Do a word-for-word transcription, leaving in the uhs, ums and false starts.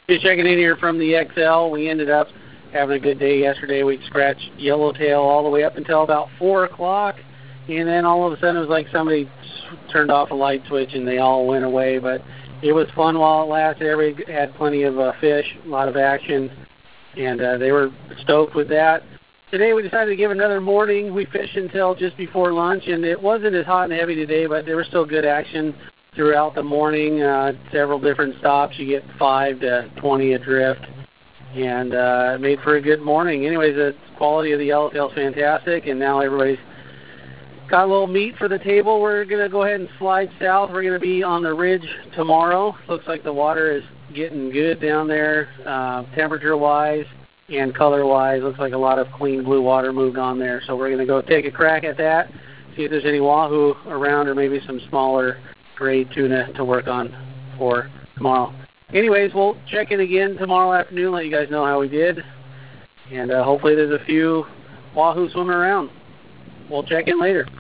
Just checking in here from the X L. We ended up having a good day yesterday. We scratched yellowtail all the way up until about four o'clock, and then all of a sudden it was like somebody turned off a light switch and they all went away. But it was fun while it lasted. Everybody had plenty of uh, fish, a lot of action, and uh, they were stoked with that. Today we decided to give another morning. We fished until just before lunch, and it wasn't as hot and heavy today, but there was still good action throughout the morning. Uh, several different stops. You get five to twenty adrift, and uh, it made for a good morning. Anyways, the quality of the yellowtail is fantastic, and now everybody's got a little meat for the table. We're going to go ahead and slide south. We're going to be on the ridge tomorrow. Looks like the water is getting good down there, uh, temperature-wise and color-wise. Looks like a lot of clean blue water moved on there. So we're going to go take a crack at that, see if there's any wahoo around or maybe some smaller grade tuna to work on for tomorrow. Anyways, we'll check in again tomorrow afternoon, let you guys know how we did. And uh, hopefully there's a few wahoo swimming around. We'll check in later.